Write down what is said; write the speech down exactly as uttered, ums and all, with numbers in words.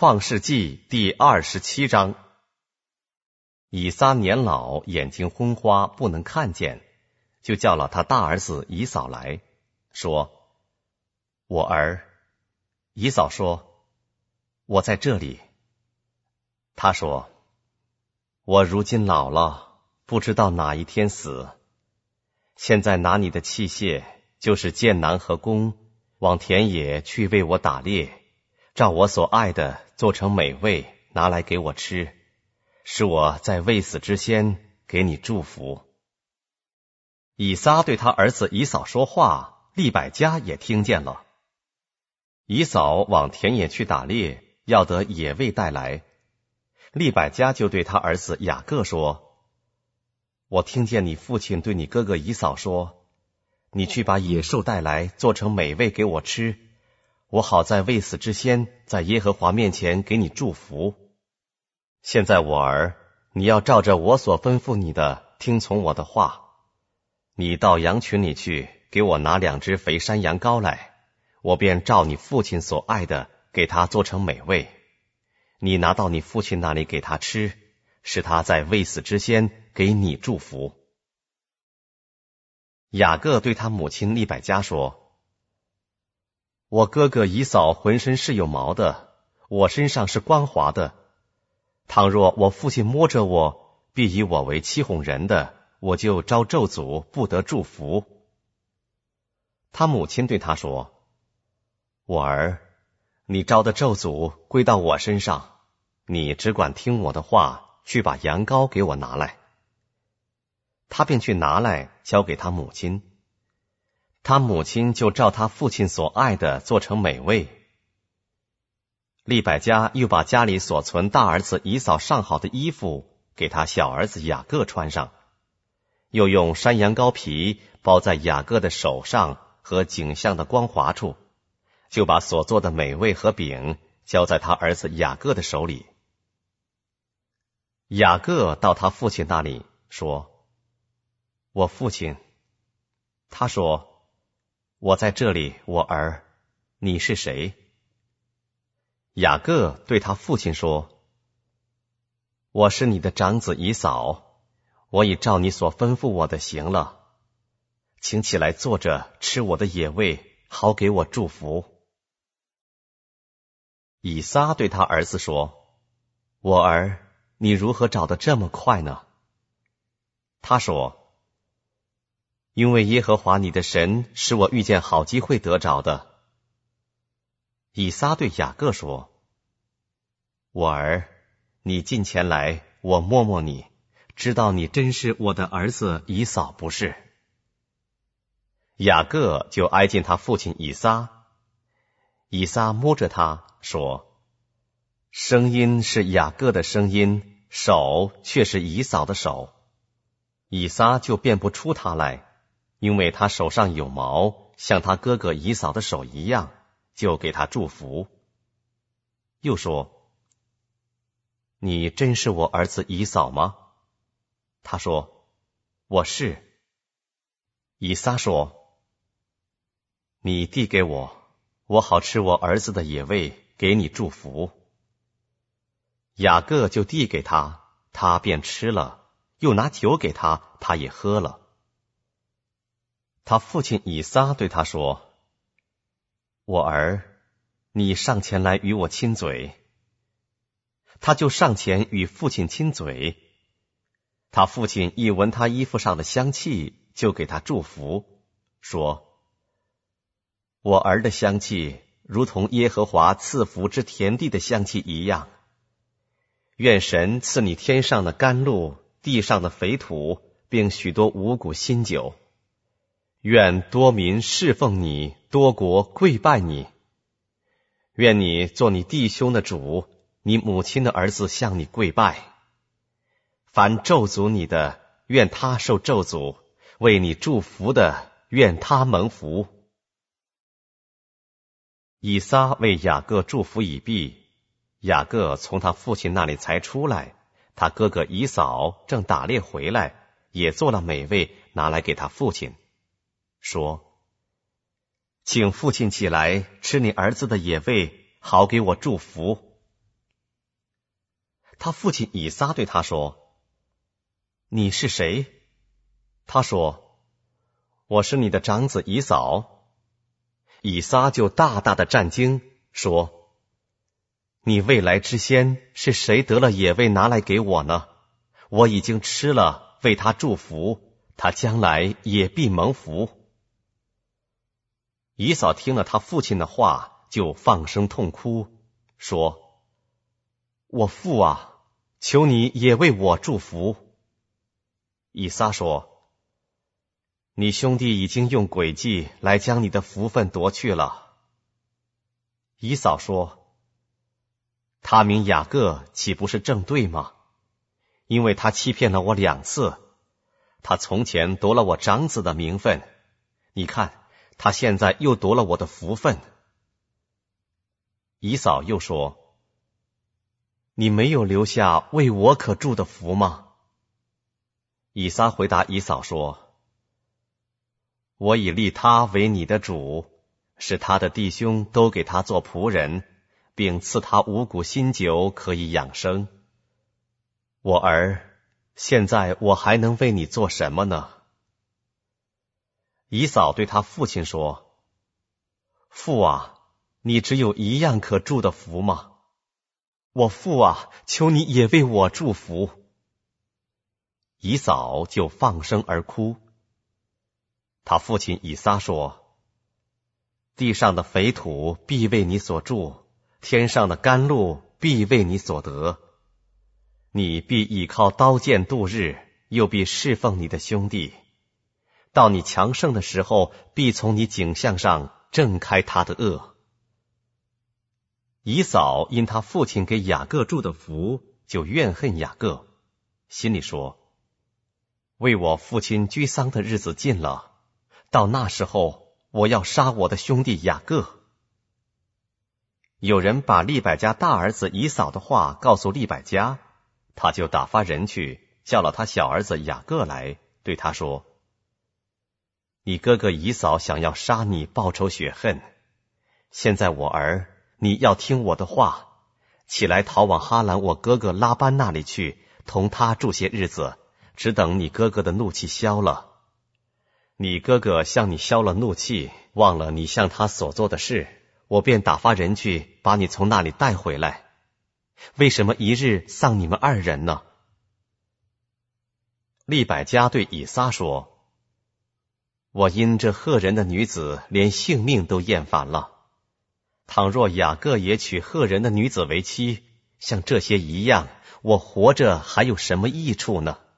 创世纪第二十七章。以撒年老，眼睛昏花，不能看见，就叫了他大儿子以扫来，说：我儿。以扫说：我在这里。他说：我如今老了，不知道哪一天死。现在拿你的器械，就是箭囊和弓，往田野去为我打猎，照我所爱的做成美味，拿来给我吃，使我在未死之先给你祝福。以撒对他儿子以扫说话，利百加也听见了。以扫往田野去打猎，要得野味带来。利百加就对他儿子雅各说：我听见你父亲对你哥哥以扫说，你去把野兽带来，做成美味给我吃，我好在未死之先，在耶和华面前给你祝福。现在我儿，你要照着我所吩咐你的，听从我的话。你到羊群里去，给我拿两只肥山羊羔来，我便照你父亲所爱的，给他做成美味。你拿到你父亲那里给他吃，使他在未死之先给你祝福。雅各对他母亲利百加说：我哥哥以扫浑身是有毛的，我身上是光滑的。倘若我父亲摸着我，必以我为欺哄人的，我就招咒诅，不得祝福。他母亲对他说：我儿，你招的咒诅归到我身上，你只管听我的话，去把羊羔给我拿来。他便去拿来，交给他母亲。他母亲就照他父亲所爱的做成美味。利百加又把家里所存大儿子以扫上好的衣服给他小儿子雅各穿上，又用山羊羔皮包在雅各的手上和颈项的光滑处，就把所做的美味和饼交在他儿子雅各的手里。雅各到他父亲那里说：我父亲。他说：我在这里，我儿，你是谁？雅各对他父亲说：我是你的长子以扫，我已照你所吩咐我的行了，请起来坐着吃我的野味，好给我祝福。以撒对他儿子说：我儿，你如何找得这么快呢？他说：因为耶和华你的神使我遇见好机会得着的。以撒对雅各说：我儿，你近前来，我摸摸你，知道你真是我的儿子以扫不是。雅各就挨近他父亲以撒，以撒摸着他说：声音是雅各的声音，手却是以扫的手。以撒就辨不出他来，因为他手上有毛，像他哥哥以扫的手一样，就给他祝福。又说：你真是我儿子以扫吗？他说：我是。以撒说：你递给我，我好吃我儿子的野味，给你祝福。雅各就递给他，他便吃了，又拿酒给他，他也喝了。他父亲以撒对他说：我儿，你上前来与我亲嘴。他就上前与父亲亲嘴。他父亲一闻他衣服上的香气，就给他祝福，说：我儿的香气如同耶和华赐福之田地的香气一样。愿神赐你天上的甘露，地上的肥土，并许多五谷新酒。愿多民侍奉你，多国跪拜你。愿你做你弟兄的主，你母亲的儿子向你跪拜。凡咒诅你的，愿他受咒诅；为你祝福的，愿他蒙福。以撒为雅各祝福已毕，雅各从他父亲那里才出来，他哥哥以扫正打猎回来，也做了美味，拿来给他父亲，说：请父亲起来吃你儿子的野味，好给我祝福。 他父亲以撒对他说：你是谁？他说：我是你的长子以扫。以撒就大大的战惊，说：你未来之先是谁得了野味拿来给我呢？我已经吃了，为他祝福，他将来也必蒙福。以扫听了他父亲的话，就放声痛哭，说：我父啊，求你也为我祝福。以撒说：你兄弟已经用诡计来将你的福分夺去了。以扫说：他名雅各岂不是正对吗？因为他欺骗了我两次，他从前夺了我长子的名分，你看他现在又夺了我的福分。以扫又说：你没有留下为我可祝的福吗？以撒回答以扫说：我已立他为你的主，使他的弟兄都给他做仆人，并赐他五谷新酒可以养生。我儿，现在我还能为你做什么呢？以扫对他父亲说：父啊，你只有一样可祝的福吗？我父啊，求你也为我祝福。以扫就放声而哭。他父亲以撒说：地上的肥土必为你所住，天上的甘露必为你所得。你必倚靠刀剑度日，又必侍奉你的兄弟。到你强盛的时候，必从你颈项上挣开他的轭。以扫因他父亲给雅各祝的福，就怨恨雅各，心里说：为我父亲居丧的日子近了，到那时候我要杀我的兄弟雅各。有人把利百加大儿子以扫的话告诉利百加，他就打发人去叫了他小儿子雅各来，对他说：你哥哥以扫想要杀你报仇雪恨，现在我儿，你要听我的话，起来逃往哈兰我哥哥拉班那里去，同他住些日子，只等你哥哥的怒气消了。你哥哥向你消了怒气，忘了你向他所做的事，我便打发人去把你从那里带回来。为什么一日丧你们二人呢？利百加对以撒说：我因这赫人的女子连性命都厌烦了，倘若雅各也娶赫人的女子为妻，像这些一样，我活着还有什么益处呢？